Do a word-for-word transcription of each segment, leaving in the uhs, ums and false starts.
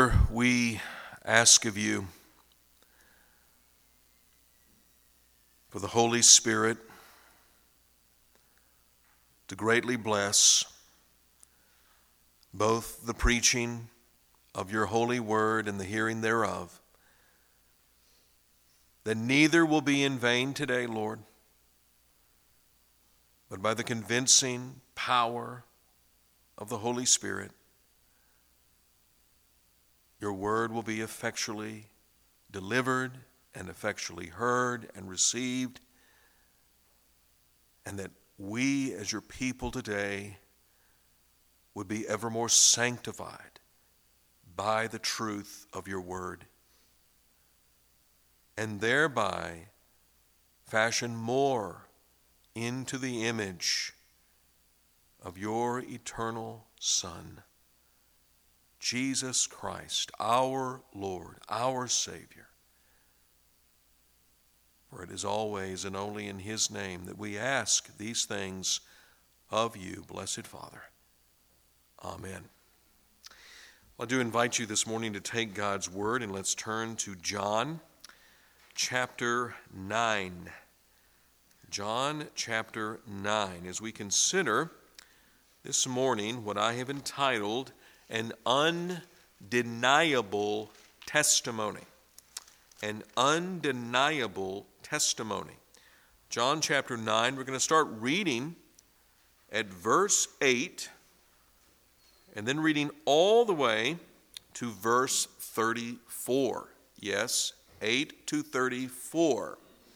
We ask of you for the Holy Spirit to greatly bless both the preaching of your holy word and the hearing thereof, that neither will be in vain today, Lord, but by the convincing power of the Holy Spirit, your word will be effectually delivered and effectually heard and received, and that we as your people today would be ever more sanctified by the truth of your word, and thereby fashion more into the image of your eternal Son, Jesus Christ, our Lord, our Savior. For it is always and only in his name that we ask these things of you, blessed Father. Amen. I do invite you this morning to take God's word, and let's turn to John chapter nine. John chapter nine, as we consider this morning what I have entitled an undeniable testimony. An undeniable testimony. John chapter nine, we're going to start reading at verse eight, and then reading all the way to verse thirty-four. Yes, eight to thirty-four.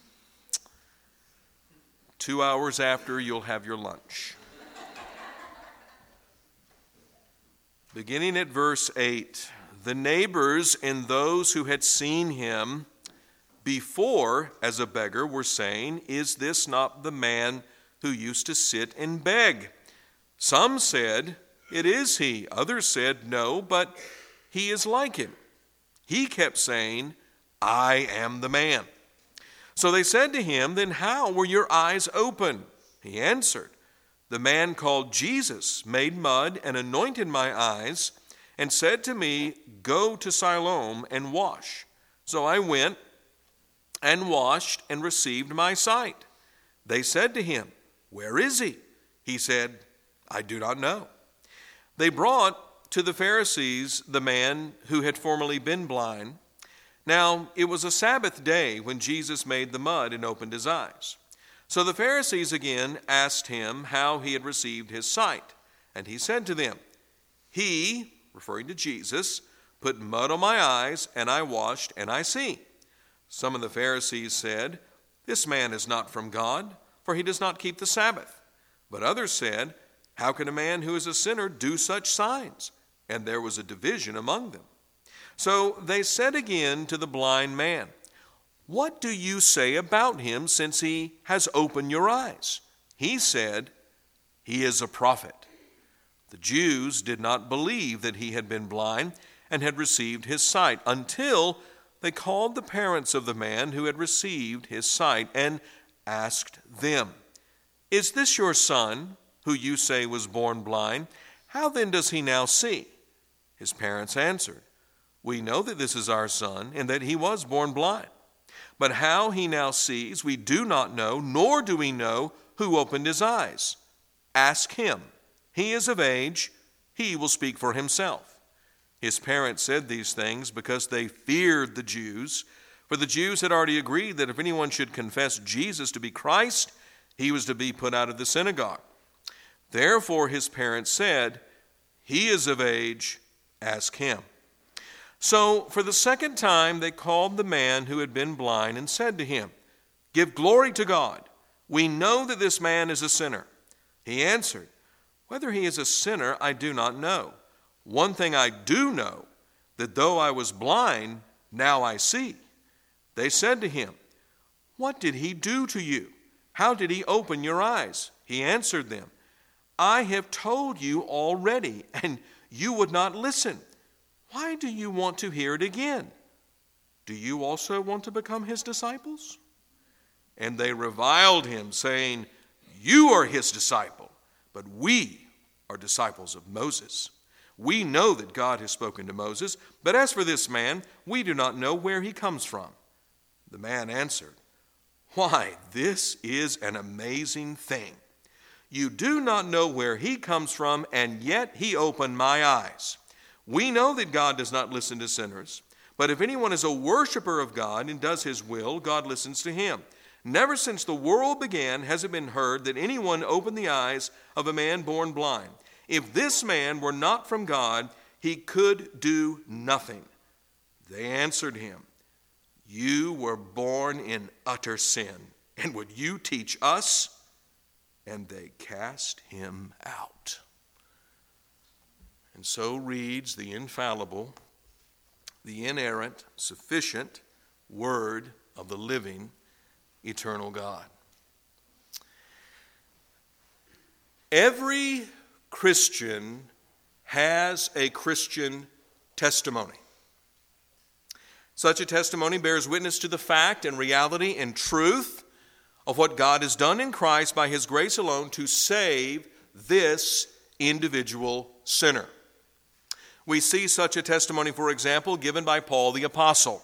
Two hours after you'll have your lunch. Beginning at verse eight, the neighbors and those who had seen him before as a beggar were saying, "Is this not the man who used to sit and beg?" Some said, "It is he." Others said, "No, but he is like him." He kept saying, "I am the man." So they said to him, "Then how were your eyes opened?" He answered, "The man called Jesus made mud and anointed my eyes and said to me, 'Go to Siloam and wash.' So I went and washed and received my sight." They said to him, "Where is he?" He said, "I do not know." They brought to the Pharisees the man who had formerly been blind. Now it was a Sabbath day when Jesus made the mud and opened his eyes. So the Pharisees again asked him how he had received his sight. And he said to them, "He," referring to Jesus, "put mud on my eyes, and I washed, and I see." Some of the Pharisees said, "This man is not from God, for he does not keep the Sabbath." But others said, "How can a man who is a sinner do such signs?" And there was a division among them. So they said again to the blind man, "What do you say about him since he has opened your eyes?" He said, "He is a prophet." The Jews did not believe that he had been blind and had received his sight until they called the parents of the man who had received his sight and asked them, "Is this your son, who you say was born blind? How then does he now see?" His parents answered, "We know that this is our son and that he was born blind. But how he now sees we do not know, nor do we know who opened his eyes. Ask him. He is of age. He will speak for himself." His parents said these things because they feared the Jews, for the Jews had already agreed that if anyone should confess Jesus to be Christ, he was to be put out of the synagogue. Therefore his parents said, "He is of age. Ask him." So for the second time they called the man who had been blind and said to him, "Give glory to God. We know that this man is a sinner." He answered, "Whether he is a sinner, I do not know. One thing I do know, that though I was blind, now I see." They said to him, "What did he do to you? How did he open your eyes?" He answered them, "I have told you already, and you would not listen. Why do you want to hear it again? Do you also want to become his disciples?" And they reviled him, saying, "You are his disciple, but we are disciples of Moses. We know that God has spoken to Moses, but as for this man, we do not know where he comes from." The man answered, "Why, this is an amazing thing. You do not know where he comes from, and yet he opened my eyes. We know that God does not listen to sinners, but if anyone is a worshiper of God and does his will, God listens to him. Never since the world began has it been heard that anyone opened the eyes of a man born blind. If this man were not from God, he could do nothing." They answered him, "You were born in utter sin, and would you teach us?" And they cast him out. And so reads the infallible, the inerrant, sufficient word of the living, eternal God. Every Christian has a Christian testimony. Such a testimony bears witness to the fact and reality and truth of what God has done in Christ by his grace alone to save this individual sinner. We see such a testimony, for example, given by Paul the Apostle.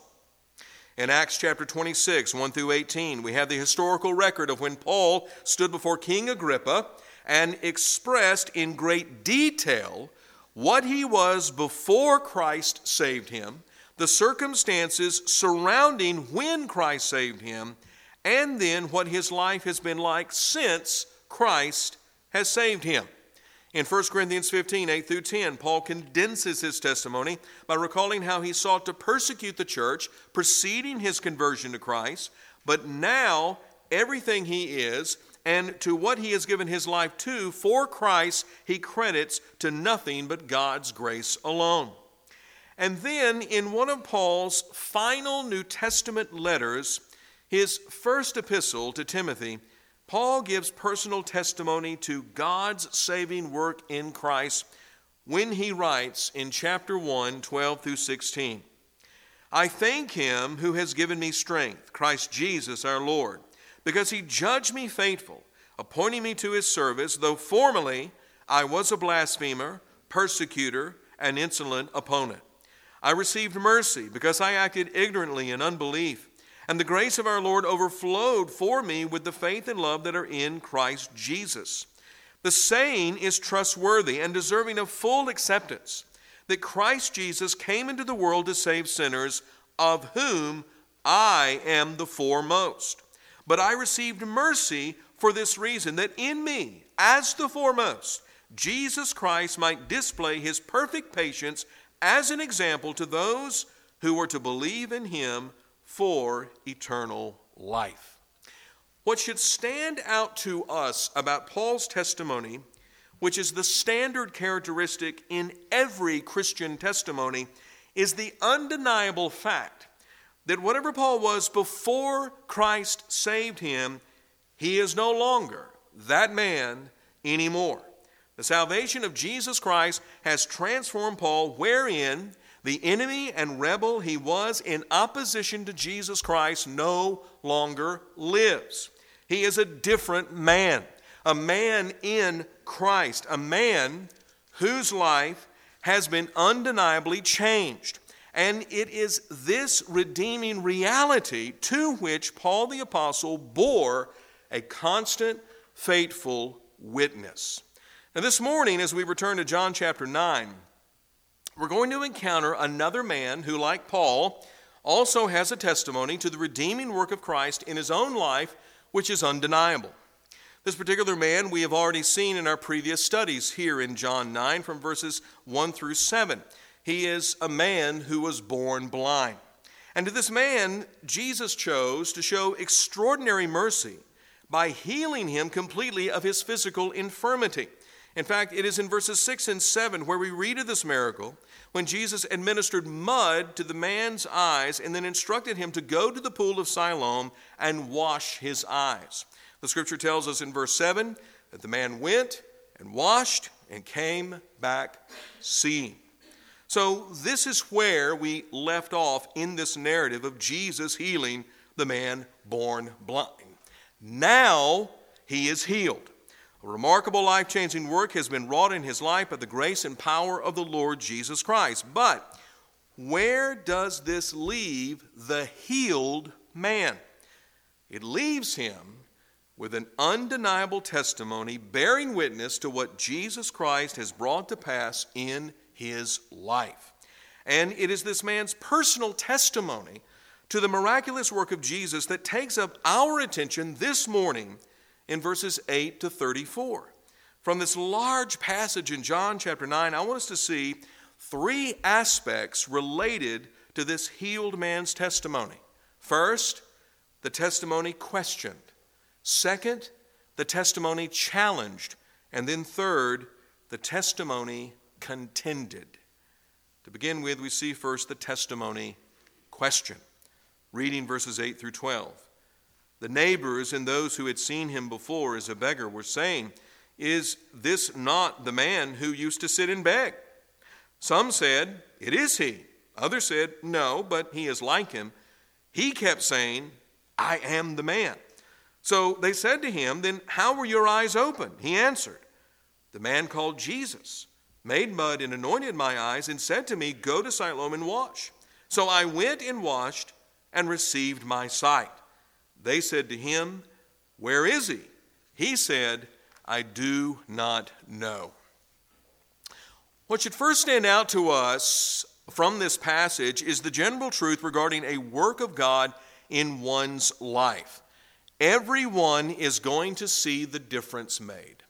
In Acts chapter twenty-six, one through eighteen, we have the historical record of when Paul stood before King Agrippa and expressed in great detail what he was before Christ saved him, the circumstances surrounding when Christ saved him, and then what his life has been like since Christ has saved him. In First Corinthians fifteen, eight through ten, Paul condenses his testimony by recalling how he sought to persecute the church preceding his conversion to Christ, but now everything he is and to what he has given his life to for Christ he credits to nothing but God's grace alone. And then in one of Paul's final New Testament letters, his first epistle to Timothy, Paul gives personal testimony to God's saving work in Christ when he writes in chapter one, twelve through sixteen, "I thank him who has given me strength, Christ Jesus our Lord, because he judged me faithful, appointing me to his service, though formerly I was a blasphemer, persecutor, and insolent opponent. I received mercy because I acted ignorantly in unbelief, and the grace of our Lord overflowed for me with the faith and love that are in Christ Jesus. The saying is trustworthy and deserving of full acceptance, that Christ Jesus came into the world to save sinners, of whom I am the foremost. But I received mercy for this reason, that in me, as the foremost, Jesus Christ might display his perfect patience as an example to those who were to believe in him for eternal life." What should stand out to us about Paul's testimony, which is the standard characteristic in every Christian testimony, is the undeniable fact that whatever Paul was before Christ saved him, he is no longer that man anymore. The salvation of Jesus Christ has transformed Paul, wherein the enemy and rebel he was in opposition to Jesus Christ no longer lives. He is a different man, a man in Christ, a man whose life has been undeniably changed. And it is this redeeming reality to which Paul the Apostle bore a constant, faithful witness. Now this morning, as we return to John chapter nine, we're going to encounter another man who, like Paul, also has a testimony to the redeeming work of Christ in his own life, which is undeniable. This particular man we have already seen in our previous studies here in John nine from verses one through seven. He is a man who was born blind. And to this man, Jesus chose to show extraordinary mercy by healing him completely of his physical infirmity. In fact, it is in verses six and seven where we read of this miracle when Jesus administered mud to the man's eyes and then instructed him to go to the pool of Siloam and wash his eyes. The scripture tells us in verse seven that the man went and washed and came back seeing. So this is where we left off in this narrative of Jesus healing the man born blind. Now he is healed. A remarkable life-changing work has been wrought in his life by the grace and power of the Lord Jesus Christ. But where does this leave the healed man? It leaves him with an undeniable testimony bearing witness to what Jesus Christ has brought to pass in his life. And it is this man's personal testimony to the miraculous work of Jesus that takes up our attention this morning in verses eight to thirty-four. From this large passage in John chapter nine, I want us to see three aspects related to this healed man's testimony. First, the testimony questioned. Second, the testimony challenged. And then third, the testimony contended. To begin with, we see first the testimony question. Reading verses eight through twelve. The neighbors and those who had seen him before as a beggar were saying, "Is this not the man who used to sit and beg?" Some said, "It is he." Others said, "No, but he is like him." He kept saying, "I am the man." So they said to him, "Then how were your eyes opened?" He answered, "The man called Jesus made mud and anointed my eyes and said to me, 'Go to Siloam and wash.' So I went and washed and received my sight." They said to him, "Where is he?" He said, "I do not know." What should first stand out to us from this passage is the general truth regarding a work of God in one's life. Everyone is going to see the difference made.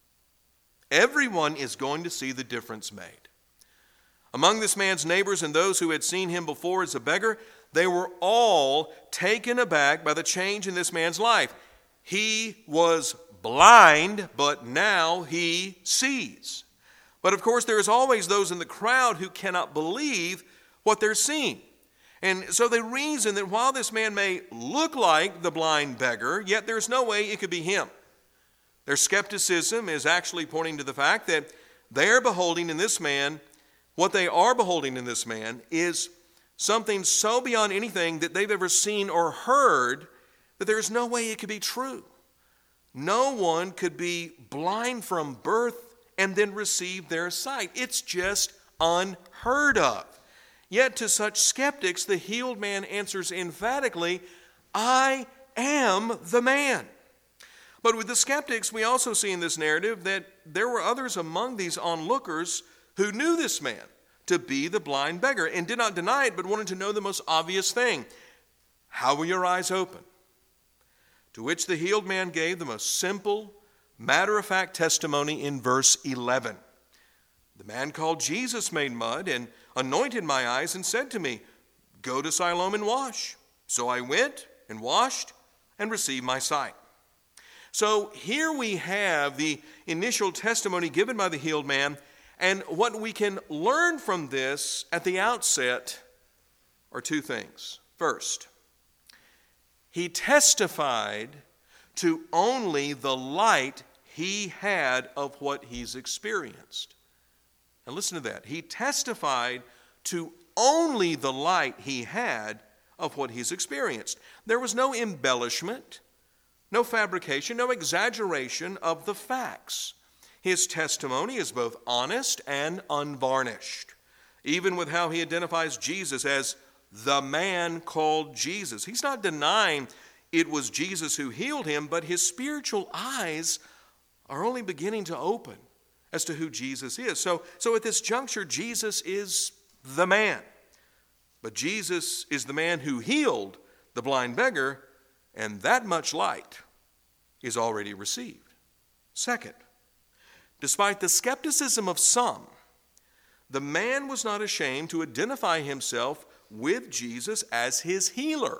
Everyone is going to see the difference made. Among this man's neighbors and those who had seen him before as a beggar, they were all taken aback by the change in this man's life. He was blind, but now he sees. But of course, there is always those in the crowd who cannot believe what they're seeing. And so they reason that while this man may look like the blind beggar, yet there's no way it could be him. Their skepticism is actually pointing to the fact that they are beholding in this man, what they are beholding in this man is something so beyond anything that they've ever seen or heard that there's no way it could be true. No one could be blind from birth and then receive their sight. It's just unheard of. Yet to such skeptics, the healed man answers emphatically, "I am the man." But with the skeptics, we also see in this narrative that there were others among these onlookers who knew this man to be the blind beggar and did not deny it, but wanted to know the most obvious thing. How were your eyes open? To which the healed man gave the most simple, matter-of-fact testimony in verse eleven. The man called Jesus made mud and anointed my eyes and said to me, "Go to Siloam and wash." So I went and washed and received my sight. So here we have the initial testimony given by the healed man, and what we can learn from this at the outset are two things. First, he testified to only the light he had of what he's experienced. And listen to that. He testified to only the light he had of what he's experienced. There was no embellishment, no fabrication, no exaggeration of the facts. His testimony is both honest and unvarnished, even with how he identifies Jesus as the man called Jesus. He's not denying it was Jesus who healed him, but his spiritual eyes are only beginning to open as to who Jesus is. So, so at this juncture, Jesus is the man. But Jesus is the man who healed the blind beggar, and that much light is already received. Second, despite the skepticism of some, the man was not ashamed to identify himself with Jesus as his healer.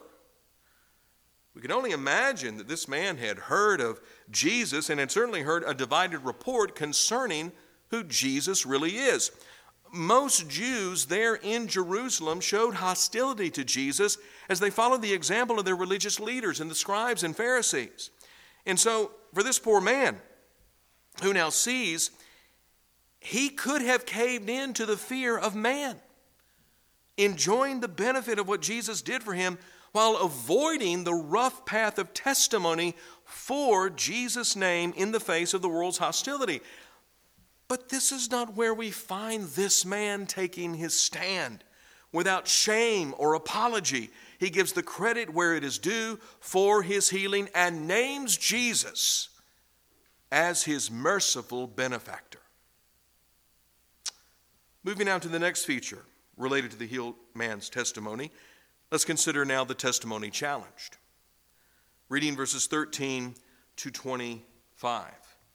We can only imagine that this man had heard of Jesus and had certainly heard a divided report concerning who Jesus really is. Most Jews there in Jerusalem showed hostility to Jesus as they followed the example of their religious leaders and the scribes and Pharisees. And so for this poor man who now sees, he could have caved in to the fear of man, enjoying the benefit of what Jesus did for him while avoiding the rough path of testimony for Jesus' name in the face of the world's hostility. But this is not where we find this man taking his stand. Without shame or apology, he gives the credit where it is due for his healing and names Jesus as his merciful benefactor. Moving now to the next feature related to the healed man's testimony, let's consider now the testimony challenged. Reading verses thirteen to twenty-five.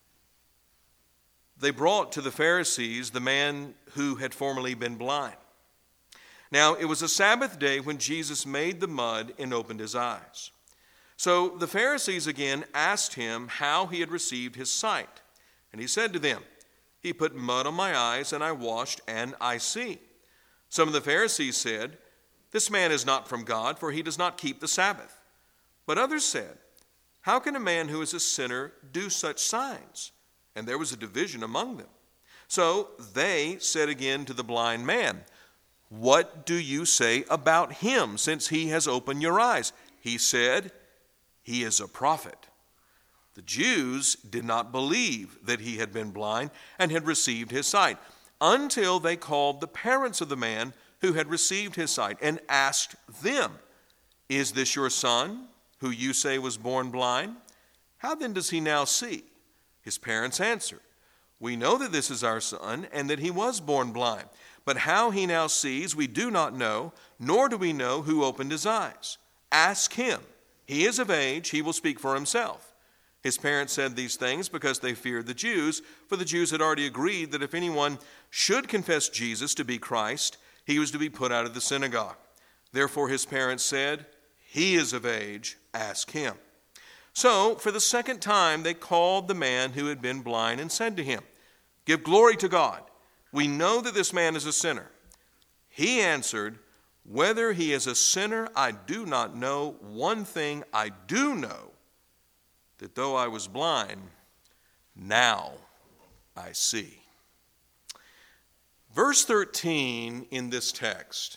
They brought to the Pharisees the man who had formerly been blind. Now it was a Sabbath day when Jesus made the mud and opened his eyes. So the Pharisees again asked him how he had received his sight. And he said to them, "He put mud on my eyes, and I washed, and I see." Some of the Pharisees said, "This man is not from God, for he does not keep the Sabbath." But others said, "How can a man who is a sinner do such signs?" And there was a division among them. So they said again to the blind man, "What do you say about him, since he has opened your eyes?" He said, "He is a prophet." The Jews did not believe that he had been blind and had received his sight, until they called the parents of the man who had received his sight and asked them, "Is this your son, who you say was born blind? How then does he now see?" His parents answered, "We know that this is our son, and that he was born blind. But how he now sees we do not know, nor do we know who opened his eyes. Ask him. He is of age, he will speak for himself." His parents said these things because they feared the Jews, for the Jews had already agreed that if anyone should confess Jesus to be Christ, he was to be put out of the synagogue. Therefore his parents said, "He is of age, ask him." So for the second time they called the man who had been blind and said to him, "Give glory to God. We know that this man is a sinner." He answered, "Whether he is a sinner, I do not know. One thing I do know, that though I was blind, now I see." Verse thirteen in this text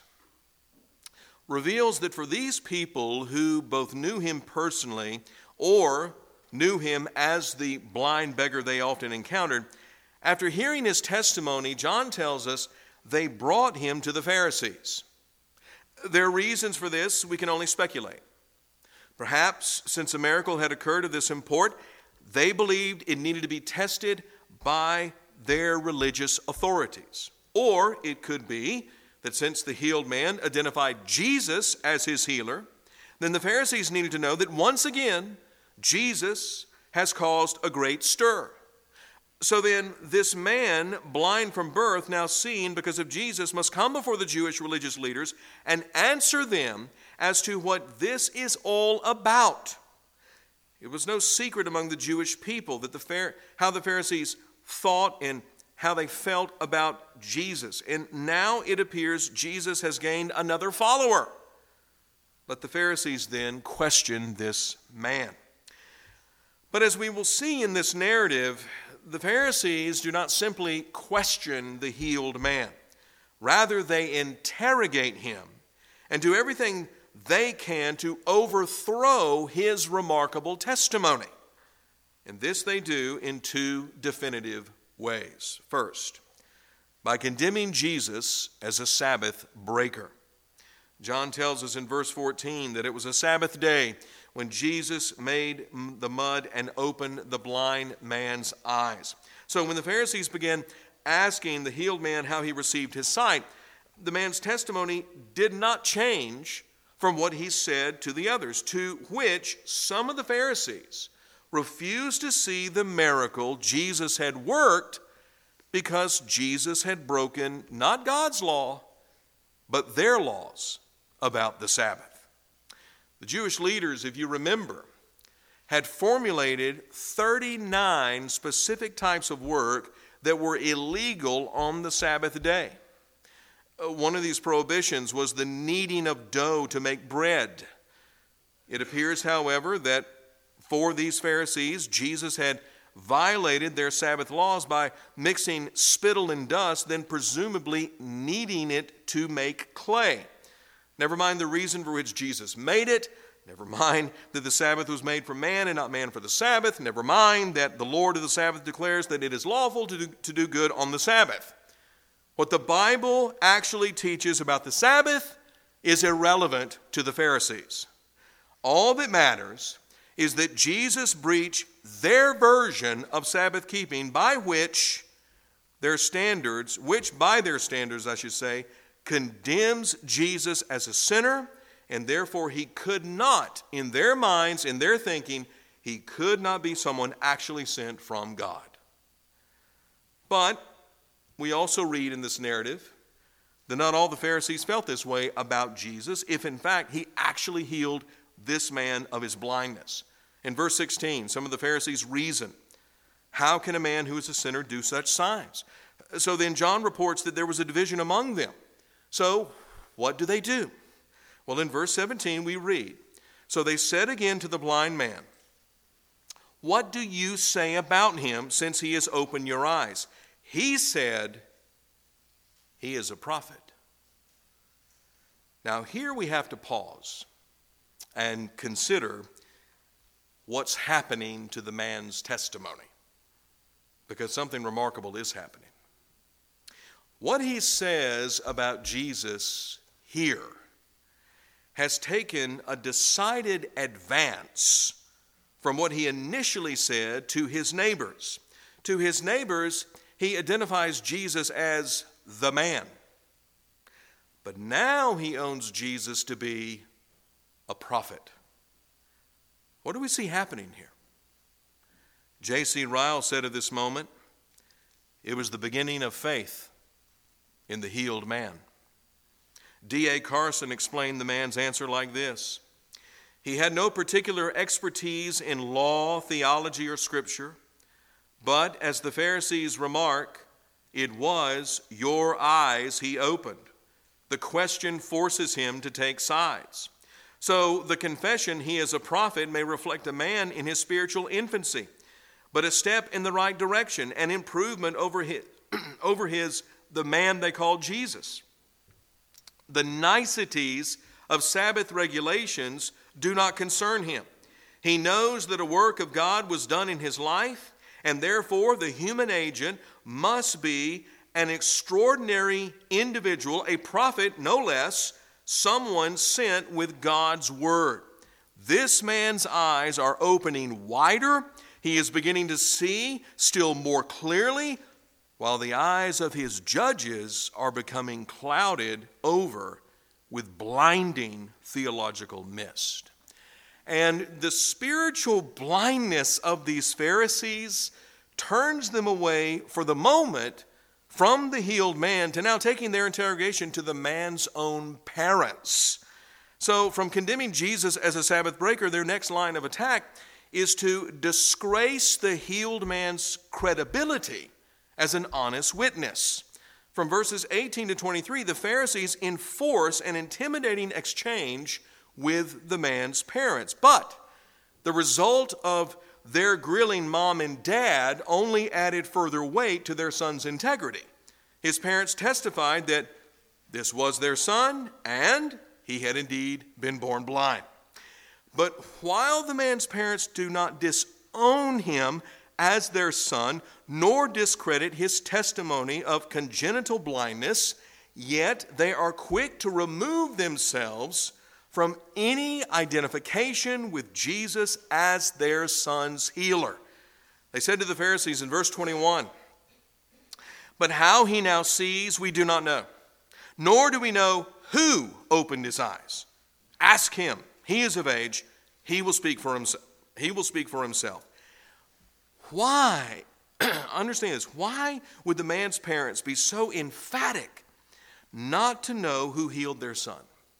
reveals that for these people who both knew him personally or knew him as the blind beggar they often encountered, after hearing his testimony, John tells us they brought him to the Pharisees. Their reasons for this, we can only speculate. Perhaps, since a miracle had occurred of this import, they believed it needed to be tested by their religious authorities. Or it could be that since the healed man identified Jesus as his healer, then the Pharisees needed to know that once again, Jesus has caused a great stir. So then, this man, blind from birth, now seeing because of Jesus, must come before the Jewish religious leaders and answer them as to what this is all about. It was no secret among the Jewish people that the how the Pharisees thought and how they felt about Jesus. And now it appears Jesus has gained another follower. But the Pharisees then questioned this man. But as we will see in this narrative, the Pharisees do not simply question the healed man. Rather, they interrogate him and do everything they can to overthrow his remarkable testimony. And this they do in two definitive ways. First, by condemning Jesus as a Sabbath breaker. John tells us in verse fourteen that it was a Sabbath day when Jesus made the mud and opened the blind man's eyes. So when the Pharisees began asking the healed man how he received his sight, the man's testimony did not change from what he said to the others, to which some of the Pharisees refused to see the miracle Jesus had worked because Jesus had broken not God's law, but their laws about the Sabbath. The Jewish leaders, if you remember, had formulated thirty-nine specific types of work that were illegal on the Sabbath day. One of these prohibitions was the kneading of dough to make bread. It appears, however, that for these Pharisees, Jesus had violated their Sabbath laws by mixing spittle and dust, then presumably kneading it to make clay. Never mind the reason for which Jesus made it. Never mind that the Sabbath was made for man and not man for the Sabbath. Never mind that the Lord of the Sabbath declares that it is lawful to do, to do good on the Sabbath. What the Bible actually teaches about the Sabbath is irrelevant to the Pharisees. All that matters is that Jesus breached their version of Sabbath keeping, by which their standards, which by their standards, I should say, condemns Jesus as a sinner, and therefore he could not, in their minds, in their thinking, he could not be someone actually sent from God. But we also read in this narrative that not all the Pharisees felt this way about Jesus, if in fact he actually healed this man of his blindness. In verse sixteen, some of the Pharisees reason, how can a man who is a sinner do such signs? So then John reports that there was a division among them. So what do they do? Well, in verse seventeen we read, so they said again to the blind man, what do you say about him since he has opened your eyes? He said, he is a prophet. Now here we have to pause and consider what's happening to the man's testimony, because something remarkable is happening. What he says about Jesus here has taken a decided advance from what he initially said to his neighbors. To his neighbors, he identifies Jesus as the man. But now he owns Jesus to be a prophet. What do we see happening here? J C Ryle said of this moment, it was the beginning of faith in the healed man. D A Carson explained the man's answer like this. He had no particular expertise in law, theology, or scripture, but as the Pharisees remark, it was your eyes he opened. The question forces him to take sides. So the confession he is a prophet may reflect a man in his spiritual infancy, but a step in the right direction, an improvement over his, over his the man they called Jesus. The niceties of Sabbath regulations do not concern him. He knows that a work of God was done in his life, and therefore the human agent must be an extraordinary individual, a prophet no less, someone sent with God's word. This man's eyes are opening wider. He is beginning to see still more clearly, while the eyes of his judges are becoming clouded over with blinding theological mist. And the spiritual blindness of these Pharisees turns them away for the moment from the healed man to now taking their interrogation to the man's own parents. So from condemning Jesus as a Sabbath breaker, their next line of attack is to disgrace the healed man's credibility as an honest witness. From verses eighteen to twenty-three, the Pharisees enforce an intimidating exchange with the man's parents. But the result of their grilling mom and dad only added further weight to their son's integrity. His parents testified that this was their son and he had indeed been born blind. But while the man's parents do not disown him as their son, nor discredit his testimony of congenital blindness, yet they are quick to remove themselves from any identification with Jesus as their son's healer. They said to the Pharisees in verse twenty-one, but how he now sees, we do not know, nor do we know who opened his eyes. Ask him. He is of age. He will speak for himself. He will speak for himself. Why, understand this, why would the man's parents be so emphatic not to know who healed their son?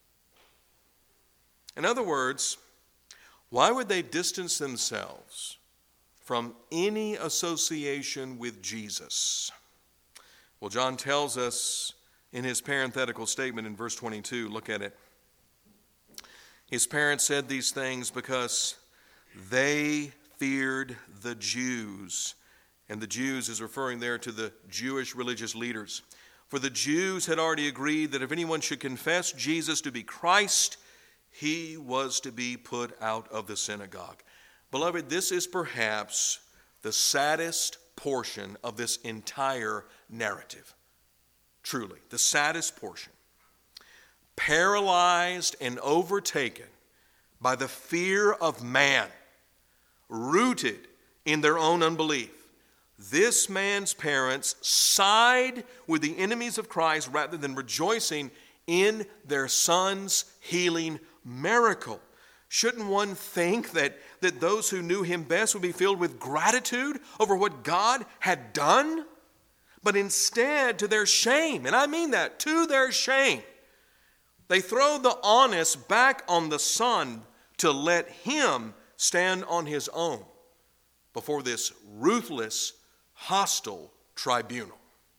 In other words, why would they distance themselves from any association with Jesus? Well, John tells us in his parenthetical statement in verse twenty-two, look at it. His parents said these things because they feared the Jews. And the Jews is referring there to the Jewish religious leaders. For the Jews had already agreed that if anyone should confess Jesus to be Christ, he was to be put out of the synagogue. Beloved, this is perhaps the saddest portion of this entire narrative. Truly, the saddest portion. Paralyzed and overtaken by the fear of man, rooted in their own unbelief, this man's parents side with the enemies of Christ rather than rejoicing in their son's healing miracle. Shouldn't one think that, that those who knew him best would be filled with gratitude over what God had done? But instead, to their shame, and I mean that, to their shame, they throw the onus back on the son to let him stand on his own before this ruthless, hostile tribunal.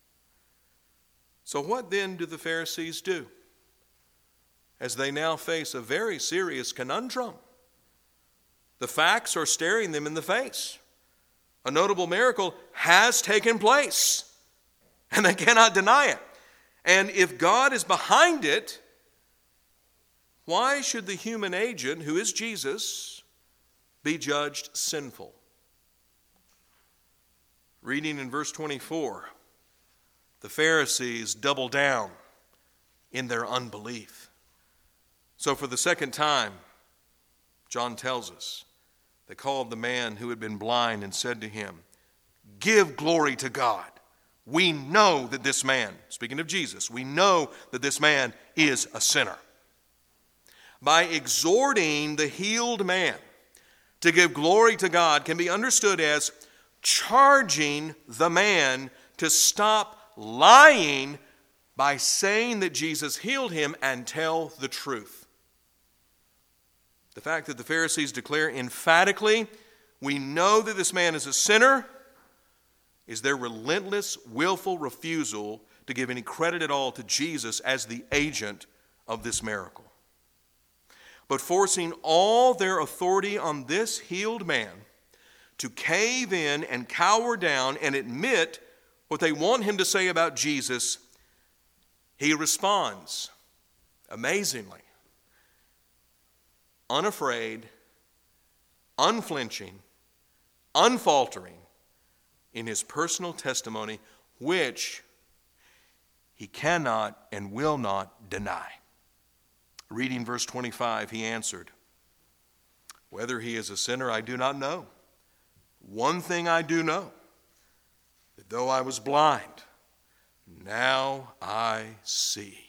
So what then do the Pharisees do as they now face a very serious conundrum? The facts are staring them in the face. A notable miracle has taken place, and they cannot deny it. And if God is behind it, why should the human agent, who is Jesus, be judged sinful? Reading in verse twenty-four, the Pharisees double down in their unbelief. So for the second time, John tells us, they called the man who had been blind and said to him, "Give glory to God. We know that this man," speaking of Jesus, "we know that this man is a sinner." By exhorting the healed man to give glory to God can be understood as charging the man to stop lying by saying that Jesus healed him and tell the truth. The fact that the Pharisees declare emphatically, "We know that this man is a sinner," is their relentless, willful refusal to give any credit at all to Jesus as the agent of this miracle. But forcing all their authority on this healed man to cave in and cower down and admit what they want him to say about Jesus, he responds amazingly, unafraid, unflinching, unfaltering in his personal testimony, which he cannot and will not deny. Reading verse twenty-five, he answered, "Whether he is a sinner, I do not know. One thing I do know, that though I was blind, now I see."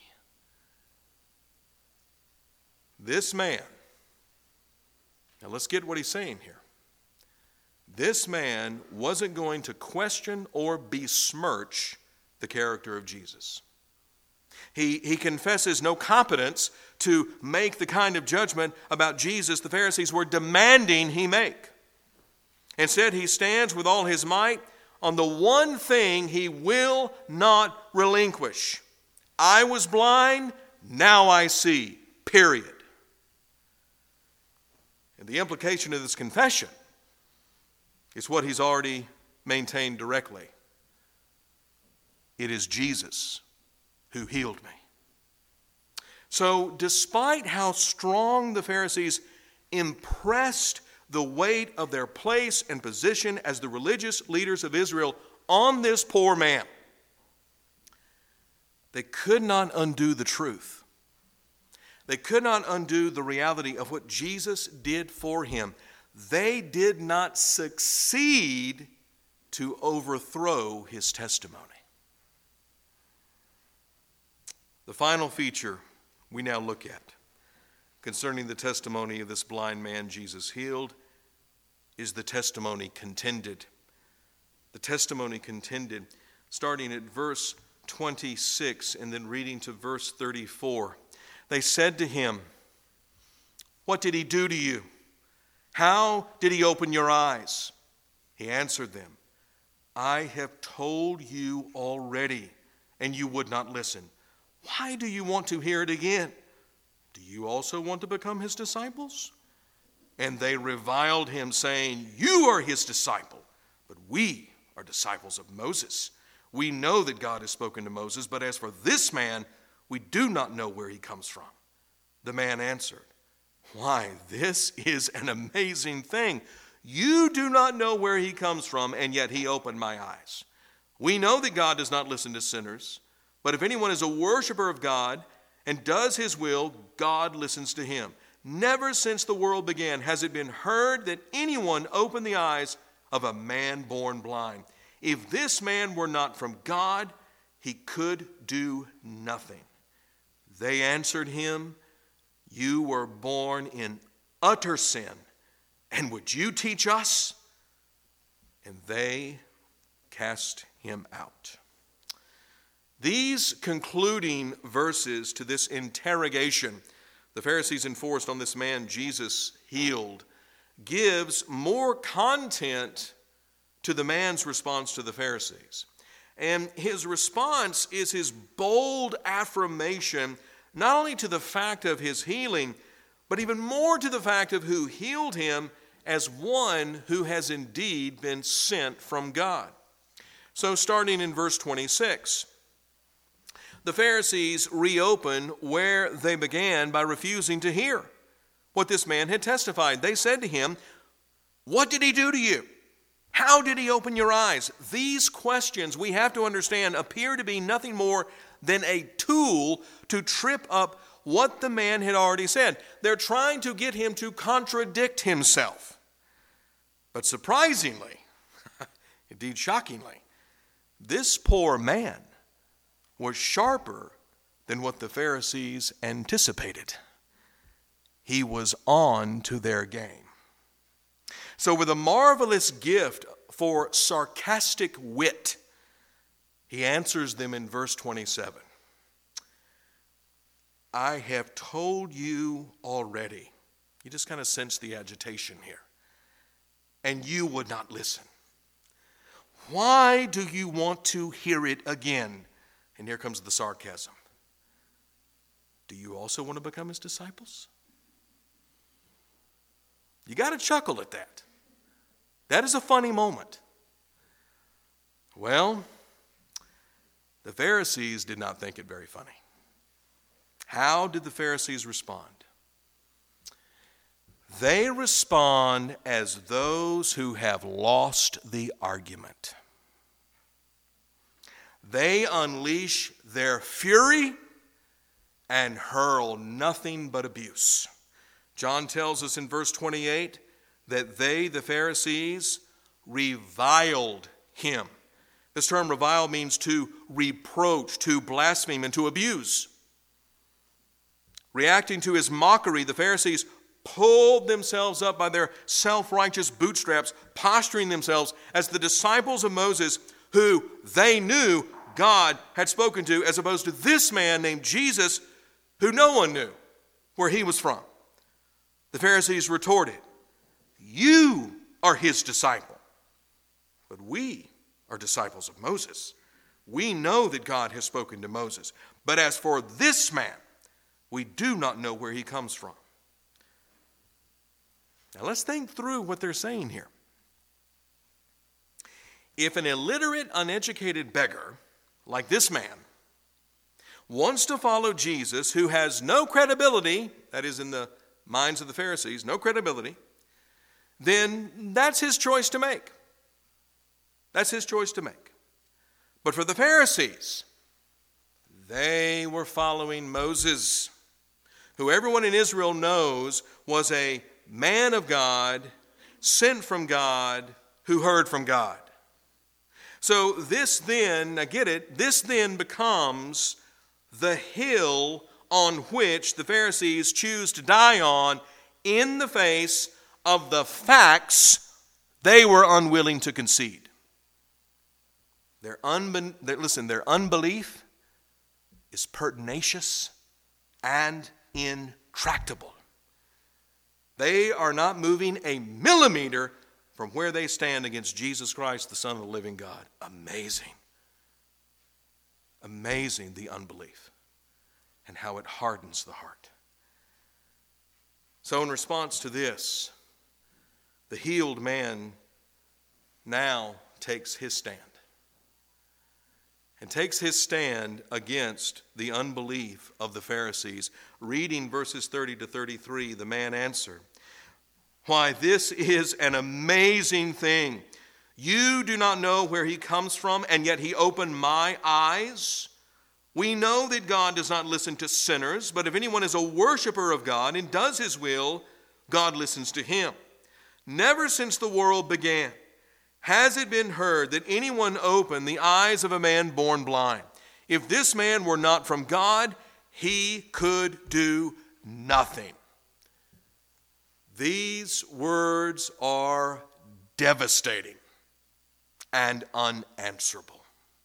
This man, now let's get what he's saying here. This man wasn't going to question or besmirch the character of Jesus. He, he confesses no competence to make the kind of judgment about Jesus the Pharisees were demanding he make. Instead, he stands with all his might on the one thing he will not relinquish. I was blind, now I see, period. And the implication of this confession is what he's already maintained directly. It is Jesus who healed me. So, despite how strong the Pharisees impressed the weight of their place and position as the religious leaders of Israel on this poor man, they could not undo the truth. They could not undo the reality of what Jesus did for him. They did not succeed to overthrow his testimony. The final feature we now look at concerning the testimony of this blind man Jesus healed is the testimony contended. The testimony contended, starting at verse twenty-six and then reading to verse thirty-four. They said to him, "What did he do to you? How did he open your eyes?" He answered them, "I have told you already, and you would not listen. Why do you want to hear it again? Do you also want to become his disciples?" And they reviled him, saying, "You are his disciple, but we are disciples of Moses. We know that God has spoken to Moses, but as for this man, we do not know where he comes from." The man answered, Why, this is an amazing thing. You do not know where he comes from, and yet he opened my eyes. We know that God does not listen to sinners, but if anyone is a worshiper of God and does his will, God listens to him. Never since the world began has it been heard that anyone opened the eyes of a man born blind. If this man were not from God, he could do nothing. They answered him, you were born in utter sin, and would you teach us? And they cast him out. These concluding verses to this interrogation the Pharisees enforced on this man Jesus healed gives more content to the man's response to the Pharisees. And his response is his bold affirmation not only to the fact of his healing, but even more to the fact of who healed him as one who has indeed been sent from God. So starting in verse twenty-six, the Pharisees reopen where they began by refusing to hear what this man had testified. They said to him, what did he do to you? How did he open your eyes? These questions, we have to understand, appear to be nothing more than a tool to trip up what the man had already said. They're trying to get him to contradict himself. But surprisingly, indeed shockingly, this poor man was sharper than what the Pharisees anticipated. He was on to their game. So with a marvelous gift for sarcastic wit, he answers them in verse twenty-seven. I have told you already. You just kind of sense the agitation here. And you would not listen. Why do you want to hear it again? And here comes the sarcasm. Do you also want to become his disciples? You got to chuckle at that. That is a funny moment. Well, the Pharisees did not think it very funny. How did the Pharisees respond? They respond as those who have lost the argument. They unleash their fury and hurl nothing but abuse. John tells us in verse twenty-eight that they, the Pharisees, reviled him. This term revile means to reproach, to blaspheme, and to abuse. Reacting to his mockery, the Pharisees pulled themselves up by their self-righteous bootstraps, posturing themselves as the disciples of Moses who they knew God had spoken to, as opposed to this man named Jesus who no one knew where he was from. The Pharisees retorted, you are his disciple, but we are disciples of Moses. We know that God has spoken to Moses, but as for this man, we do not know where he comes from. Now let's think through what they're saying here. If an illiterate, uneducated beggar like this man wants to follow Jesus, who has no credibility, that is in the minds of the Pharisees, no credibility, then that's his choice to make. That's his choice to make. But for the Pharisees, they were following Moses, who everyone in Israel knows was a man of God, sent from God, who heard from God. So this then, I get it, this then becomes the hill on which the Pharisees choose to die on in the face of the facts they were unwilling to concede. Their unbe- their, listen, their unbelief is pertinacious and intractable. They are not moving a millimeter from where they stand against Jesus Christ, the Son of the living God. Amazing. Amazing, the unbelief and how it hardens the heart. So in response to this, the healed man now takes his stand. and takes his stand against the unbelief of the Pharisees. Reading verses thirty to thirty-three, the man answered, "Why, this is an amazing thing. You do not know where he comes from, and yet he opened my eyes. We know that God does not listen to sinners, but if anyone is a worshiper of God and does his will, God listens to him. Never since the world began has it been heard that anyone opened the eyes of a man born blind. If this man were not from God, he could do nothing." These words are devastating and unanswerable.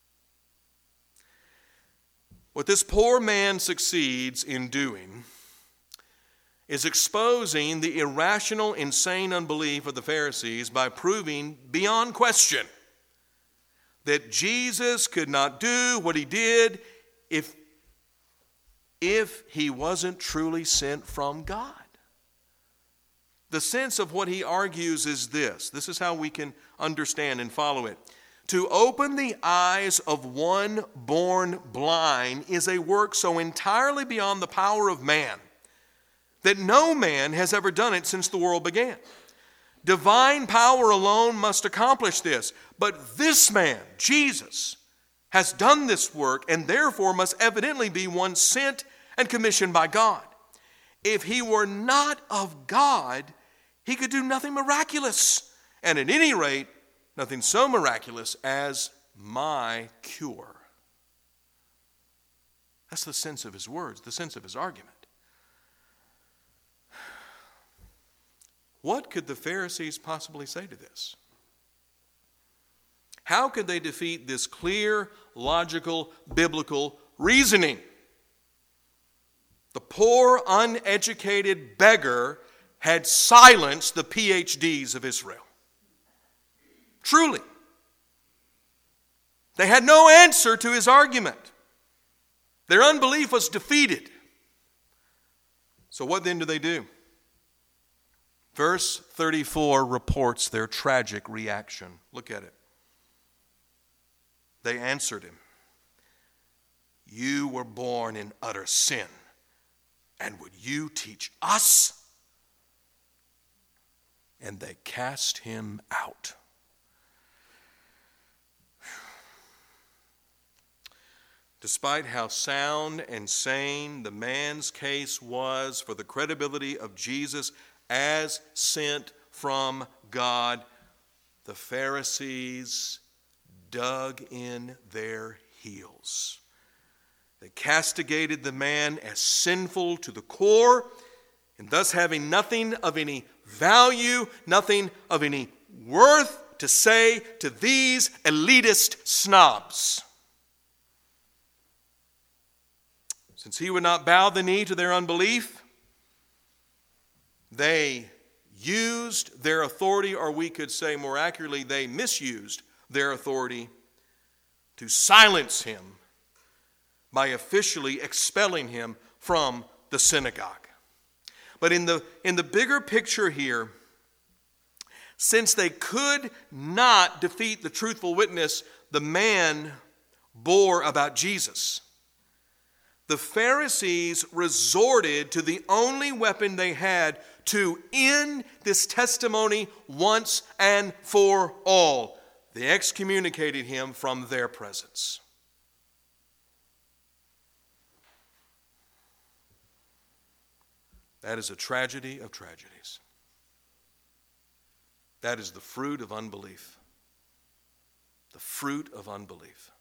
What this poor man succeeds in doing is exposing the irrational, insane unbelief of the Pharisees by proving beyond question that Jesus could not do what he did if, if he wasn't truly sent from God. The sense of what he argues is this. This is how we can understand and follow it. To open the eyes of one born blind is a work so entirely beyond the power of man that no man has ever done it since the world began. Divine power alone must accomplish this. But this man, Jesus, has done this work and therefore must evidently be one sent and commissioned by God. If he were not of God, he could do nothing miraculous, and at any rate, nothing so miraculous as my cure. That's the sense of his words, the sense of his argument. What could the Pharisees possibly say to this? How could they defeat this clear, logical, biblical reasoning? The poor, uneducated beggar had silenced the P H Ds of Israel. Truly. They had no answer to his argument. Their unbelief was defeated. So what then do they do? Verse thirty-four reports their tragic reaction. Look at it. They answered him, "You were born in utter sin, and would you teach us?" And they cast him out. Despite how sound and sane the man's case was for the credibility of Jesus as sent from God, the Pharisees dug in their heels. They castigated the man as sinful to the core, and thus having nothing of any value, nothing of any worth to say to these elitist snobs. Since he would not bow the knee to their unbelief, they used their authority, or we could say more accurately, they misused their authority to silence him by officially expelling him from the synagogue. But in the, in the bigger picture here, since they could not defeat the truthful witness the man bore about Jesus, the Pharisees resorted to the only weapon they had to end this testimony once and for all. They excommunicated him from their presence. That is a tragedy of tragedies. That is the fruit of unbelief. The fruit of unbelief.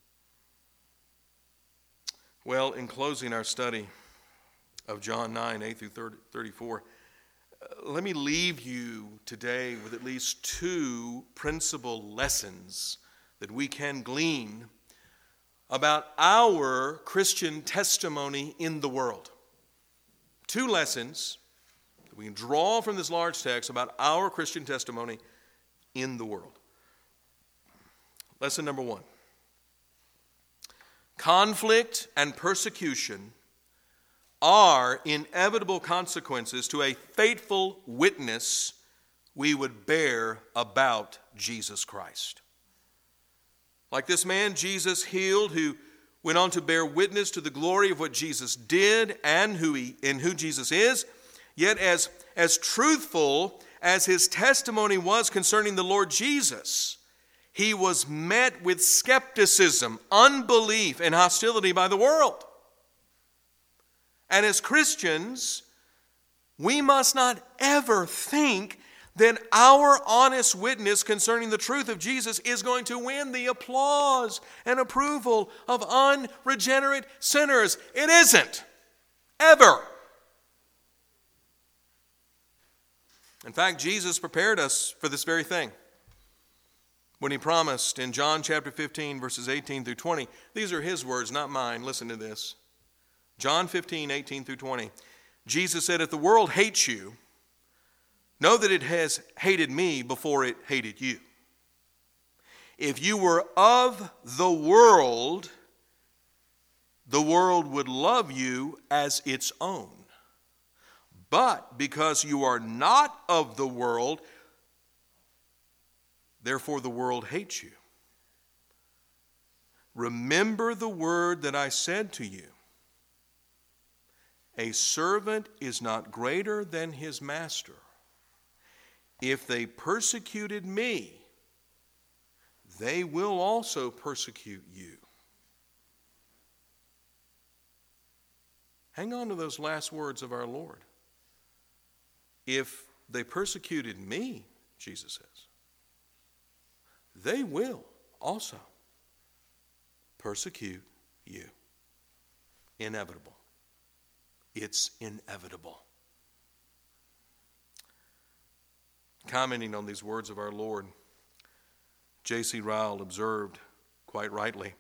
Well, in closing our study of John nine, eight through thirty-four, uh, let me leave you today with at least two principal lessons that we can glean about our Christian testimony in the world. Two lessons that we can draw from this large text about our Christian testimony in the world. Lesson number one. Conflict and persecution are inevitable consequences to a faithful witness we would bear about Jesus Christ. Like this man Jesus healed, who went on to bear witness to the glory of what Jesus did and who he and who Jesus is. Yet as, as truthful as his testimony was concerning the Lord Jesus, he was met with skepticism, unbelief, and hostility by the world. And as Christians, we must not ever think that our honest witness concerning the truth of Jesus is going to win the applause and approval of unregenerate sinners. It isn't. Ever. In fact, Jesus prepared us for this very thing when he promised in John chapter fifteen, verses eighteen through twenty. These are his words, not mine. Listen to this. John fifteen, eighteen through twenty. Jesus said, if the world hates you, know that it has hated me before it hated you. If you were of the world, the world would love you as its own. But because you are not of the world, therefore the world hates you. Remember the word that I said to you. A servant is not greater than his master. If they persecuted me, they will also persecute you. Hang on to those last words of our Lord. If they persecuted me, Jesus says, they will also persecute you. Inevitable. It's inevitable. Commenting on these words of our Lord, J C Ryle observed quite rightly,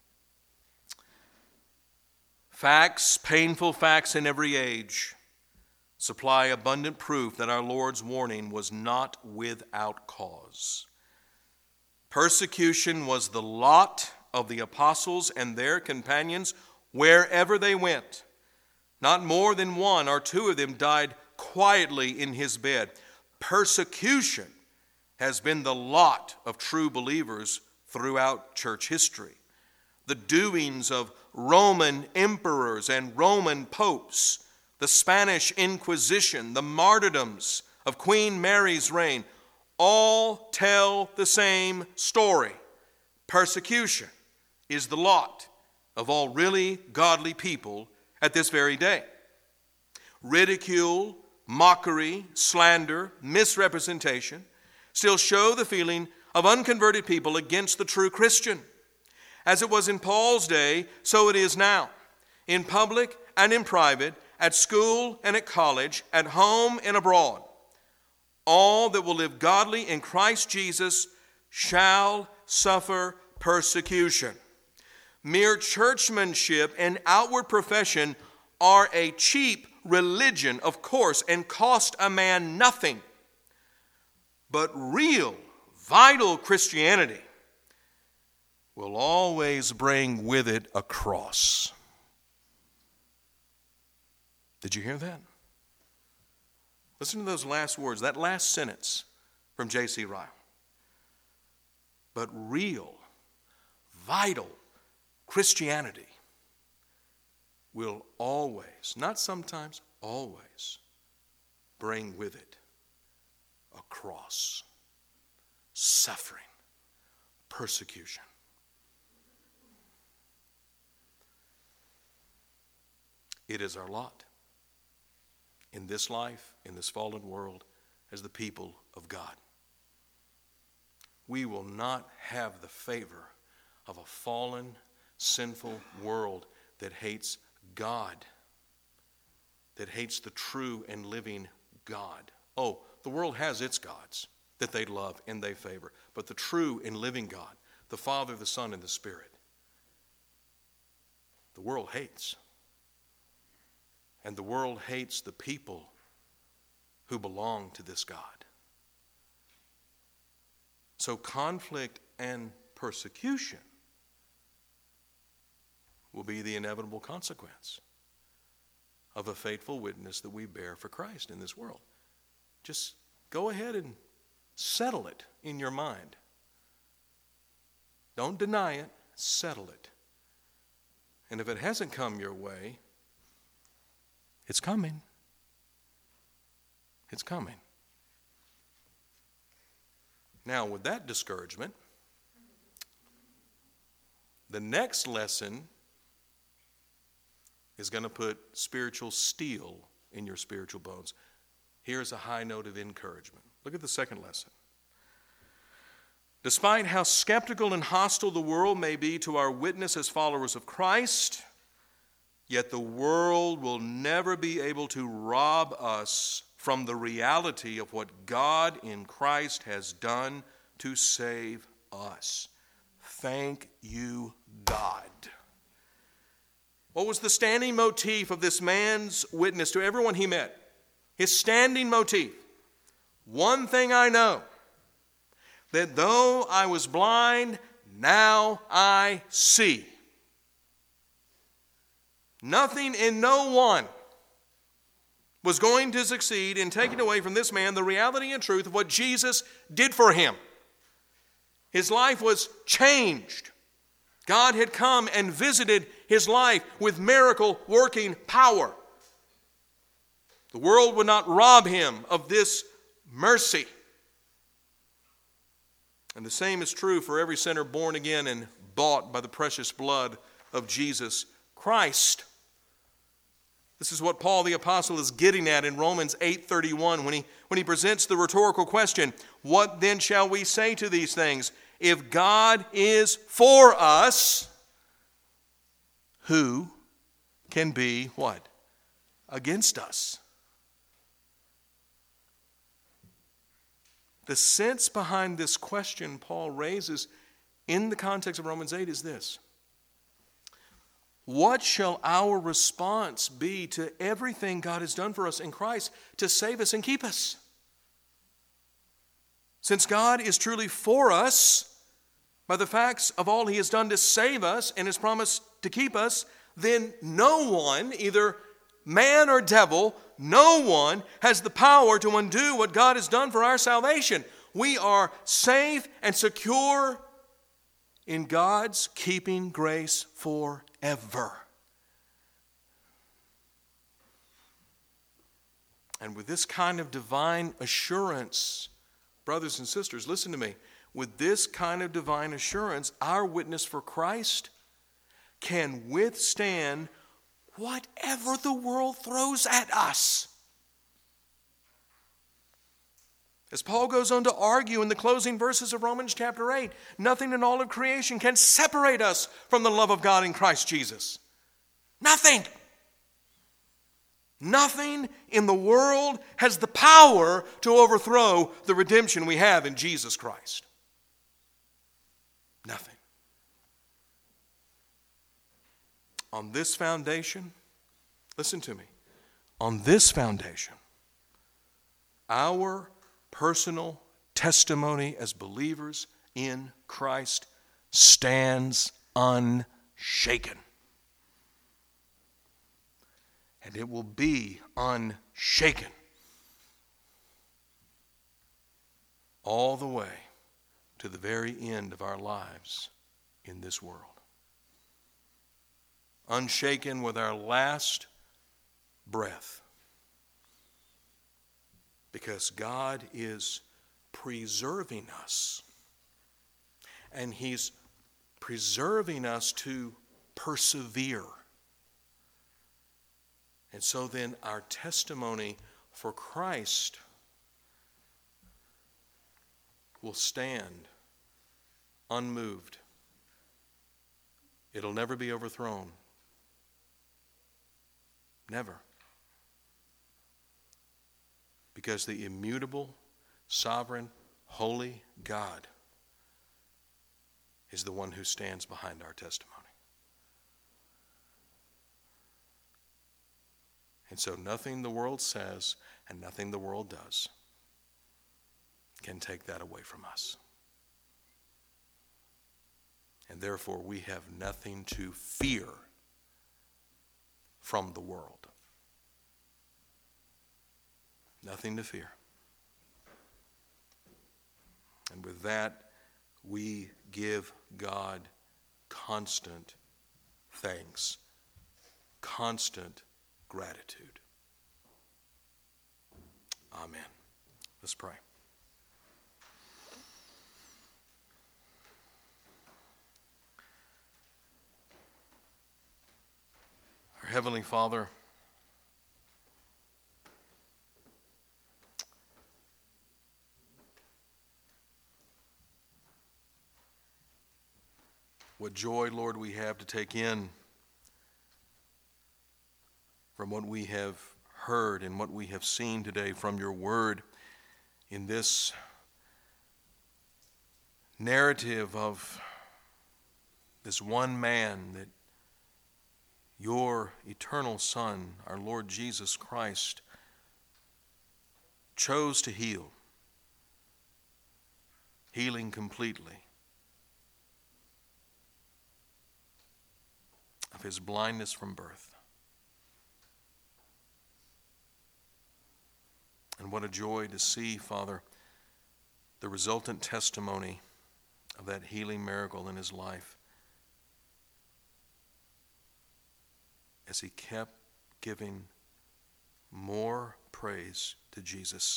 facts, painful facts in every age, supply abundant proof that our Lord's warning was not without cause. Persecution was the lot of the apostles and their companions wherever they went. Not more than one or two of them died quietly in his bed. Persecution has been the lot of true believers throughout church history. The doings of Roman emperors and Roman popes, the Spanish Inquisition, the martyrdoms of Queen Mary's reign, all tell the same story. Persecution is the lot of all really godly people at this very day. Ridicule, mockery, slander, misrepresentation still show the feeling of unconverted people against the true Christian. As it was in Paul's day, so it is now. In public and in private, at school and at college, at home and abroad. All that will live godly in Christ Jesus shall suffer persecution. Mere churchmanship and outward profession are a cheap religion, of course, and cost a man nothing. But real, vital Christianity will always bring with it a cross. Did you hear that? Listen to those last words, that last sentence from J C Ryle. But real, vital Christianity will always, not sometimes, always bring with it a cross, suffering, persecution. It is our lot in this life, in this fallen world, as the people of God. We will not have the favor of a fallen, sinful world that hates God, that hates the true and living God. Oh, the world has its gods that they love and they favor, but the true and living God, the Father, the Son, and the Spirit, the world hates. And the world hates the people who belong to this God. So conflict and persecution will be the inevitable consequence of a faithful witness that we bear for Christ in this world. Just go ahead and settle it in your mind. Don't deny it. Settle it. And if it hasn't come your way, it's coming. It's coming. Now, with that discouragement, the next lesson is going to put spiritual steel in your spiritual bones. Here's a high note of encouragement. Look at the second lesson. Despite how skeptical and hostile the world may be to our witness as followers of Christ, yet the world will never be able to rob us from the reality of what God in Christ has done to save us. Thank you, God. What was the standing motif of this man's witness to everyone he met? His standing motif. One thing I know, that though I was blind, now I see. Nothing and no one was going to succeed in taking away from this man the reality and truth of what Jesus did for him. His life was changed. God had come and visited his life with miracle-working power. The world would not rob him of this mercy. And the same is true for every sinner born again and bought by the precious blood of Jesus Christ. This is what Paul the Apostle is getting at in Romans eight thirty-one when he, when he presents the rhetorical question, what then shall we say to these things? If God is for us, who can be what? Against us. The sense behind this question Paul raises in the context of Romans eight is this. What shall our response be to everything God has done for us in Christ to save us and keep us? Since God is truly for us by the facts of all he has done to save us and his promise to keep us, then no one, either man or devil, no one has the power to undo what God has done for our salvation. We are safe and secure in God's keeping grace forever. And with this kind of divine assurance, brothers and sisters, listen to me. With this kind of divine assurance, our witness for Christ can withstand whatever the world throws at us. As Paul goes on to argue in the closing verses of Romans chapter eight, nothing in all of creation can separate us from the love of God in Christ Jesus. Nothing. Nothing in the world has the power to overthrow the redemption we have in Jesus Christ. Nothing. On this foundation, listen to me, on this foundation, our personal testimony as believers in Christ stands unshaken. And it will be unshaken all the way to the very end of our lives in this world. Unshaken with our last breath. Because God is preserving us. And he's preserving us to persevere. And so then our testimony for Christ will stand unmoved. It'll never be overthrown. Never. Because the immutable, sovereign, holy God is the one who stands behind our testimony. And so nothing the world says and nothing the world does can take that away from us. And therefore we have nothing to fear from the world. Nothing to fear. And with that, we give God constant thanks, constant gratitude. Amen. Let's pray. Our Heavenly Father, what joy, Lord, we have to take in from what we have heard and what we have seen today from your word in this narrative of this one man that your eternal Son, our Lord Jesus Christ, chose to heal, healing completely of his blindness from birth. And what a joy to see, Father, the resultant testimony of that healing miracle in his life as he kept giving more praise to Jesus.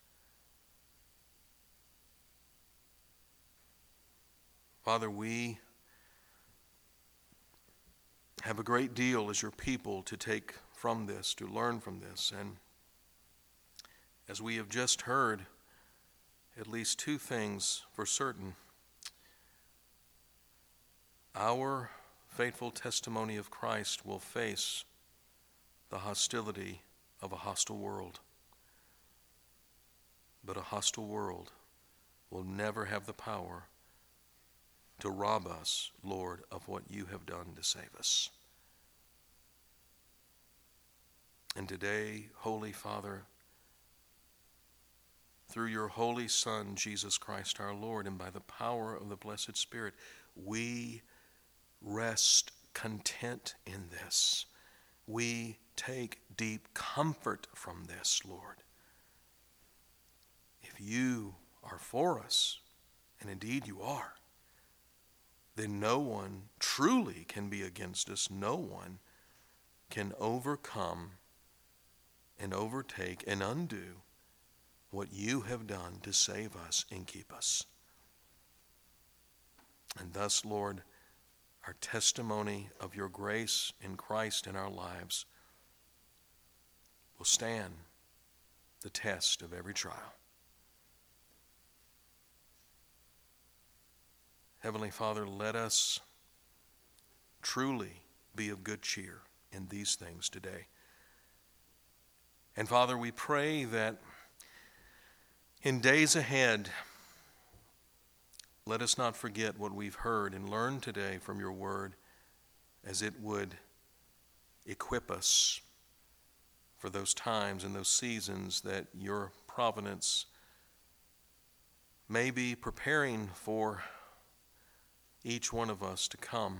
Father, we have a great deal as your people to take from this, to learn from this. And as we have just heard, at least two things for certain. Our faithful testimony of Christ will face the hostility of a hostile world. But a hostile world will never have the power to rob us, Lord, of what you have done to save us. And today, Holy Father, through your Holy Son, Jesus Christ our Lord, and by the power of the blessed Spirit, we rest content in this. We take deep comfort from this, Lord. If you are for us, and indeed you are, then no one truly can be against us. No one can overcome and overtake and undo what you have done to save us and keep us. And thus, Lord, our testimony of your grace in Christ in our lives will stand the test of every trial. Heavenly Father, let us truly be of good cheer in these things today. And Father, we pray that in days ahead, let us not forget what we've heard and learned today from your word, as it would equip us for those times and those seasons that your providence may be preparing for each one of us to come.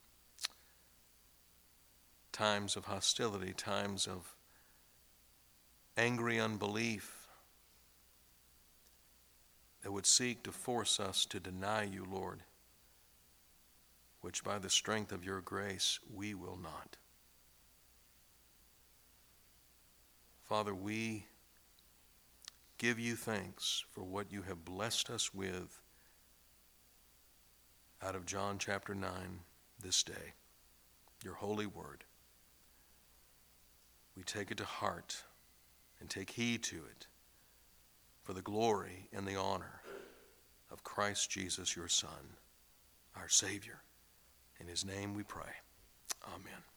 Times of hostility, times of angry unbelief that would seek to force us to deny you, Lord, which by the strength of your grace we will not. Father, we give you thanks for what you have blessed us with out of John chapter nine this day, your holy word. We take it to heart and take heed to it for the glory and the honor of Christ Jesus, your Son, our Savior. In his name we pray. Amen.